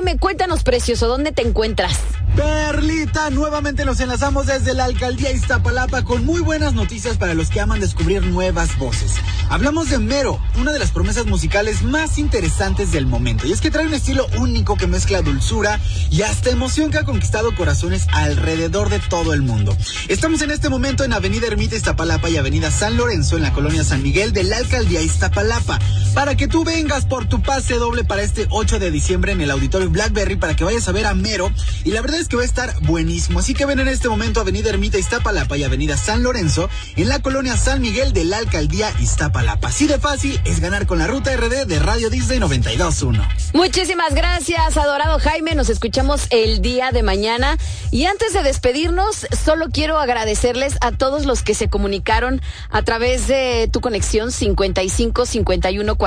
Jaime, cuéntanos, precioso, ¿dónde te encuentras? Perlita, nuevamente nos enlazamos desde la alcaldía Iztapalapa con muy buenas noticias para los que aman descubrir nuevas voces. Hablamos de Mero, una de las promesas musicales más interesantes del momento. Y es que trae un estilo único que mezcla dulzura y hasta emoción que ha conquistado corazones alrededor de todo el mundo. Estamos en este momento en Avenida Ermita Iztapalapa y Avenida San Lorenzo en la colonia San Miguel de la alcaldía Iztapalapa. Para que tú vengas por tu pase doble para este 8 de diciembre en el Auditorio Blackberry para que vayas a ver a Mero. Y la verdad es que va a estar buenísimo. Así que ven en este momento Avenida Ermita Iztapalapa y Avenida San Lorenzo en la colonia San Miguel de la alcaldía Iztapalapa. Así de fácil es ganar con la Ruta RD de Radio Disney 92.1. Muchísimas gracias, adorado Jaime. Nos escuchamos el día de mañana. Y antes de despedirnos, solo quiero agradecerles a todos los que se comunicaron a través de tu conexión 55 51 40.